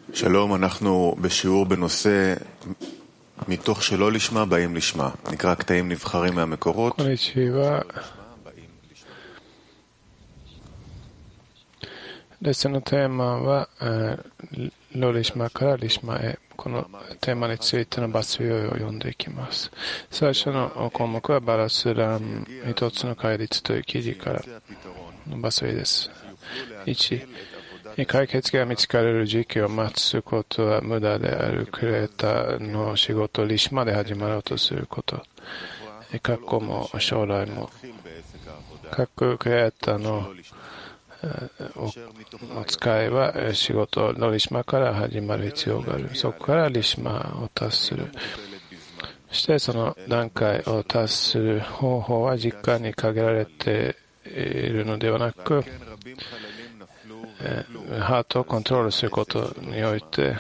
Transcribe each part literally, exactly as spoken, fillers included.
שלום, אנחנו בשיעור בנושא מתוך שלא לשמה באים לשמה. נקרא קטעים נבחרים מהמקורות. こんにちは。レッスンのテーマは、ロリシマからリシマへ。このテーマについてのバスウィを読んでいきます。最初の項目はバラスラン一つの戒律という記事からのバスウィです。いち、解決が見つかれる時期を待つことは無駄である。クリエイターの仕事、リシマで始まろうとすること。過去も将来も。各クリエイターのお使いは仕事のリシマから始まる必要がある。そこからリシマを達する。そしてその段階を達する方法は実感に限られているのではなく、ハートをコントロールすることにおいて、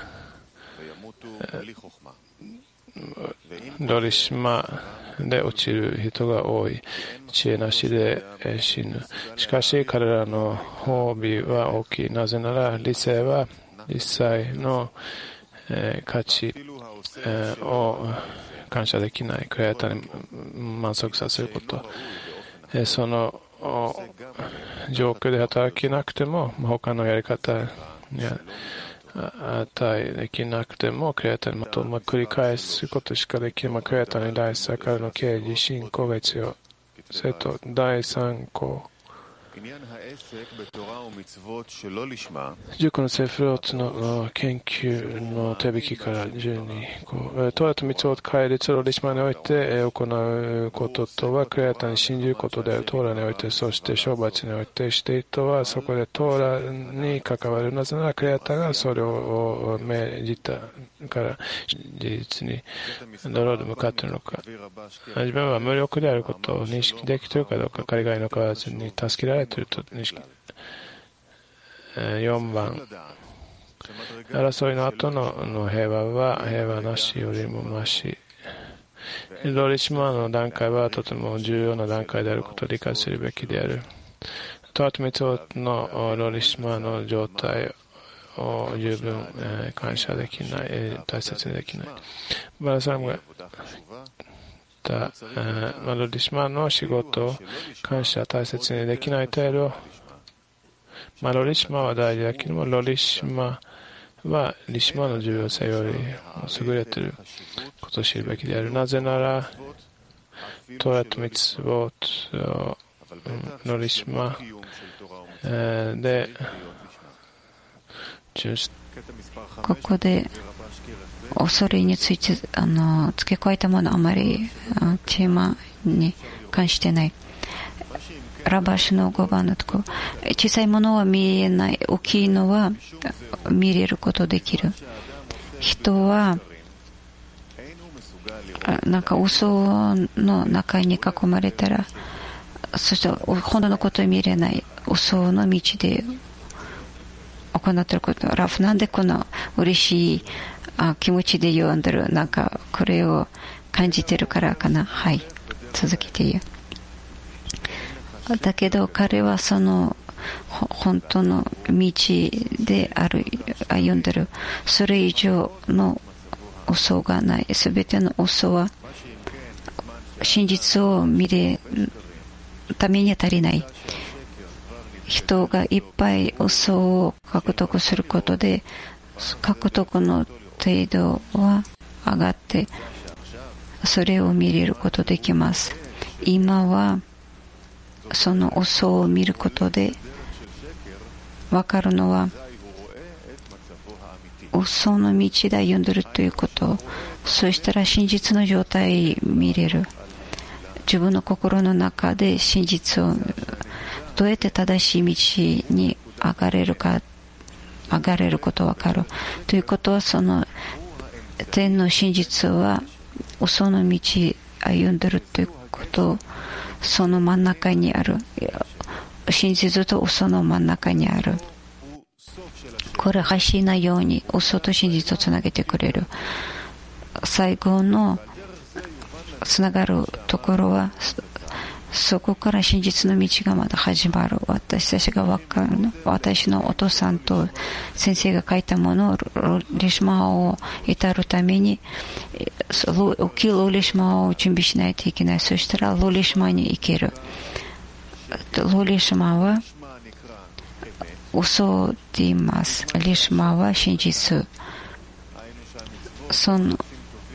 ロリシマで落ちる人が多い。知恵なしで死ぬ。しかし彼らの褒美は大きい。なぜなら理性は実際の価値を感謝できない。クリエイターに満足させること。その状況で働きなくても、他のやり方や値できなくても、クリエイターにまとも繰り返すことしかできない。クリエイターに第三からの刑事信仰が必要。それと第三項。塾のセフローツの研究の手引きからじゅうにこうトラとミツオ戒律をリシマにおいて行うこととはクリエイターに信じることである。トーラにおいて、そして処罰においてしているとはそこでトーラに関わる。なぜならクリエイターがそれを命じたから事実にドローで向かっているのか。自分は無力であることを認識できているかどうか、彼がいのかわずに助けられていると認識。よんばん、争いの後 の, の平和は平和なしよりもまし。ロリシマの段階はとても重要な段階であることを理解するべきである。トラとミツオのロリシマの状態を十分感謝できない、大切にできない。バラサムが言った、ロリシマの仕事を感謝、大切にできない程度、まあ、ロリシマは大事だけども、ロリシマはリシマの重要性より優れていることを知るべきである。なぜなら、トラとミツボとロリシマで、 ここで恐れについてあの付け加えたものあまりテーマに関してない。ラバシのごばんのところ、小さいものは見えない、大きいのは見れることできる。人はなんか嘘の中に囲まれたら、そして本当のことを見れない、嘘の道で行っていること。ラフなんでこの嬉しいあ気持ちで読んでる、なんかこれを感じてるからかな。はい、続けて言う。だけど彼はその本当の道である歩んでる。それ以上の嘘がない。すべての嘘は真実を見るために足りない。人がいっぱい嘘を獲得することで獲得の程度は上がってそれを見れることできます。今はその嘘を見ることで分かるのは嘘の道で歩んでいるということ。そうしたら真実の状態を見れる。自分の心の中で真実をどうやって正しい道に上がれるか上がれることが分かるということは、その天の真実は嘘の道歩んでいるということをその真ん中にある。真実と嘘の真ん中にある。これは橋のように嘘と真実をつなげてくれる。最後のつながるところはそこから真実の道がまだ始まる。私たちが分かるの。私のお父さんと先生が書いたものをリシマを至るために大きいロリシマを準備しないといけない。そしたらロリシマに行ける。ロリシマは嘘って言います。リシマは真実。その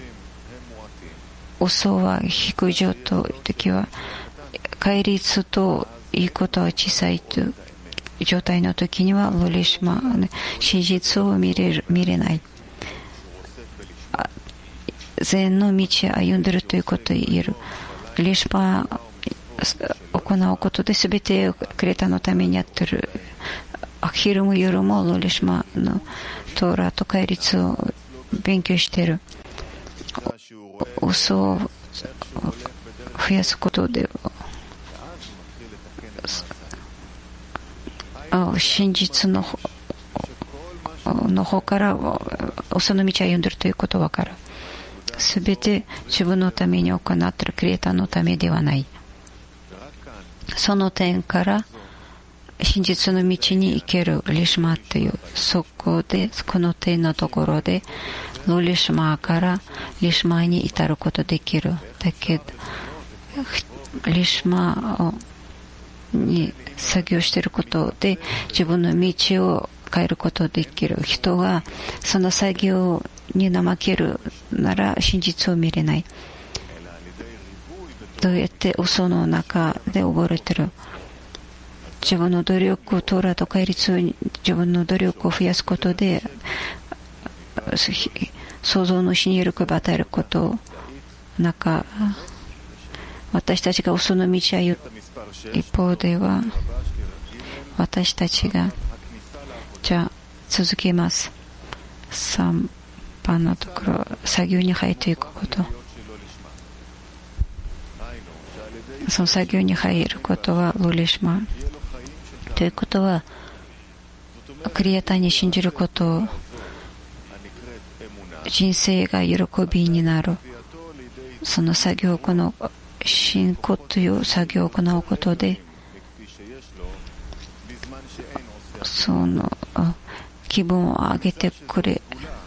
嘘は低い状態の時は戒律といいことは小さいという状態の時にはロリシマ、真実を見れる、見れない。善の道を歩んでいるということを言える。リシマを行うことで全てをクレタのためにやっている。昼も夜もロリシマのトーラと戒律を勉強している。嘘を増やすことで真実のの方から嘘の道を歩んでいるということが分かる。すべて自分のために行っているクリエイターのためではない。その点から真実の道に行けるリシマという、そこでこの点のところでロリシマからリシマに至ることできる。だけどリシマに作業していることで自分の道を変えることができる。人がその作業に怠けるなら真実を見れない。どうやって嘘の中で溺れている。自分の努力をトーラと戒律に自分の努力を増やすことで創造主に喜び与えることなんか私たちが嘘の道を歩む一方では私たちがじゃあ続けます。さんばんのところ作業に入っていくこと、その作業に入ることはロリシマということはクリエイターに信じること、人生が喜びになる。その作業を行う信仰という作業を行うことでその気分を上げてくれ。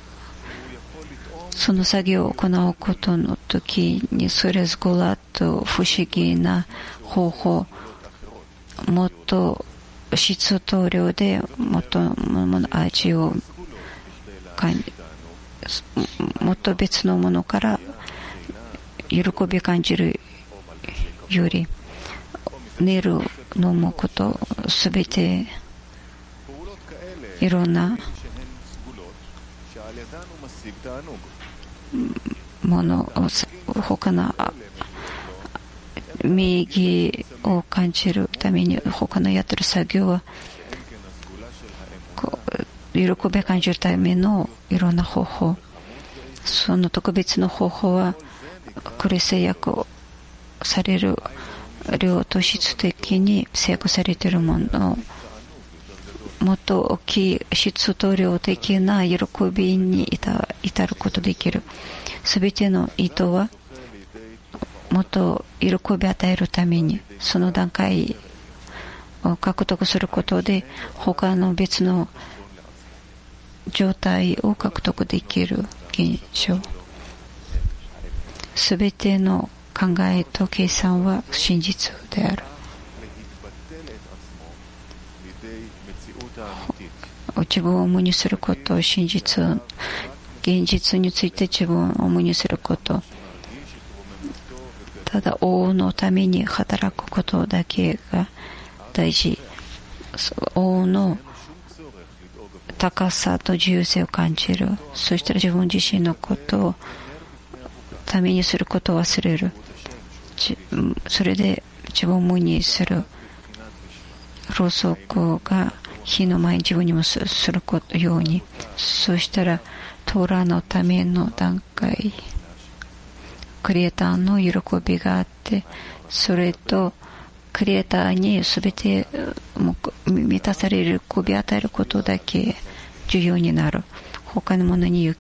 その作業を行うことの時にそれぞれと不思議な方法、もっと質と量でもっと味を感じ、もっと別のものから喜び感じるより寝る飲むことすべていろんなものを他の名義を感じるために他のやってる作業は喜びを感じるためのいろんな方法、その特別な方法はこれ制約される量と質的に制約されているもの、もっと大きい質と量的な喜びに至ることができる。すべての意図はもっと喜びを与えるためにその段階を獲得することで他の別の状態を獲得できる現象。すべての考えと計算は真実である。自分を無にすること、真実、現実について自分を無にすること、ただ王のために働くことだけが大事。王の高さと自由性を感じる。そしたら自分自身のことをためにすることを忘れる。それで自分を無にする。ろうそくが火の前に自分にもすることように、そうしたらトーラのための段階、クリエイターの喜びがあって、それとクリエイターに全て満たされる喜びを与えることだけ重要になる。他のものに